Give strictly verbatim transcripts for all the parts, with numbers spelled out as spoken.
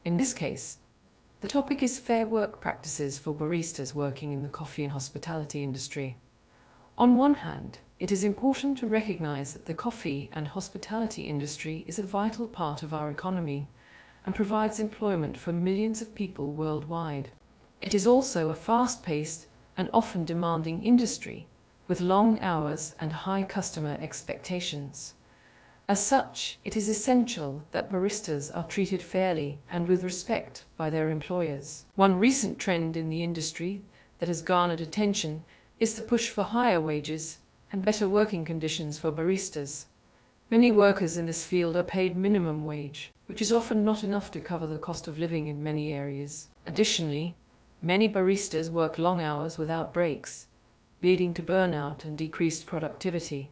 In this case, the topic is fair work practices for baristas working in the coffee and hospitality industry. On one hand, it is important to recognize that the coffee and hospitality industry is a vital part of our economy and provides employment for millions of people worldwide. It is also a fast-paced and often demanding industry, with long hours and high customer expectations. As such, it is essential that baristas are treated fairly and with respect by their employers. One recent trend in the industry that has garnered attention is the push for higher wages and better working conditions for baristas. Many workers in this field are paid minimum wage, which is often not enough to cover the cost of living in many areas. Additionally, many baristas work long hours without breaks, leading to burnout and decreased productivity.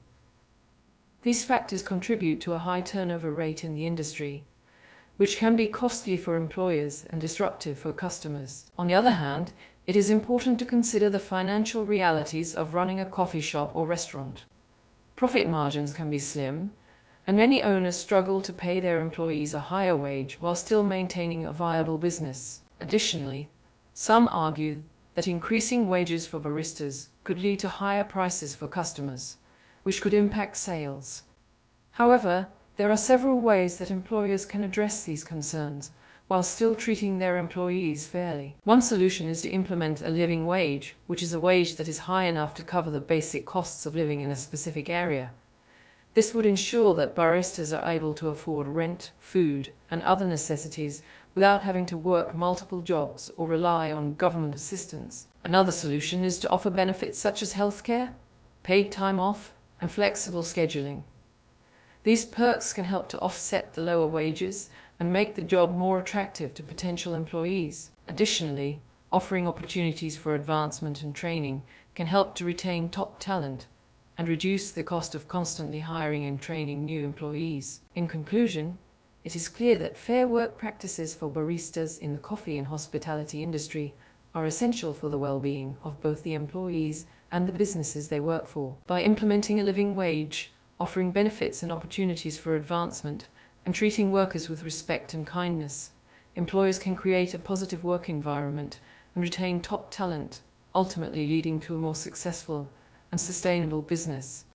These factors contribute to a high turnover rate in the industry, which can be costly for employers and disruptive for customers. On the other hand, it is important to consider the financial realities of running a coffee shop or restaurant. Profit margins can be slim, and many owners struggle to pay their employees a higher wage while still maintaining a viable business. Additionally, some argue that increasing wages for baristas could lead to higher prices for customers, which could impact sales. However, there are several ways that employers can address these concerns while still treating their employees fairly. One solution is to implement a living wage, which is a wage that is high enough to cover the basic costs of living in a specific area. This would ensure that baristas are able to afford rent, food, and other necessities without having to work multiple jobs or rely on government assistance. Another solution is to offer benefits such as healthcare, paid time off, and flexible scheduling. These perks can help to offset the lower wages and make the job more attractive to potential employees. Additionally, offering opportunities for advancement and training can help to retain top talent and reduce the cost of constantly hiring and training new employees. In conclusion, it is clear that fair work practices for baristas in the coffee and hospitality industry are essential for the well-being of both the employees and the businesses they work for. By implementing a living wage, offering benefits and opportunities for advancement, and treating workers with respect and kindness, employers can create a positive work environment and retain top talent, ultimately leading to a more successful and sustainable business.